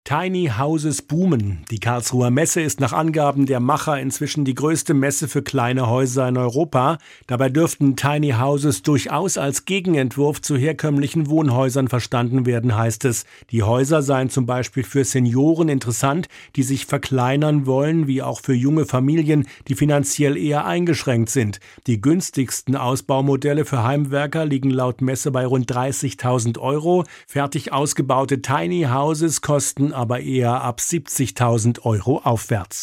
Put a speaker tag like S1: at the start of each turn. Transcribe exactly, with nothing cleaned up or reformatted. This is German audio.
S1: Tiny Houses boomen. Die Karlsruher Messe ist nach Angaben der Macher inzwischen die größte Messe für kleine Häuser in Europa. Dabei dürften Tiny Houses durchaus als Gegenentwurf zu herkömmlichen Wohnhäusern verstanden werden, heißt es. Die Häuser seien zum Beispiel für Senioren interessant, die sich verkleinern wollen, wie auch für junge Familien, die finanziell eher eingeschränkt sind. Die günstigsten Ausbaumodelle für Heimwerker liegen laut Messe bei rund dreißigtausend Euro. Fertig ausgebaute Tiny Houses kosten aber eher ab siebzigtausend Euro aufwärts.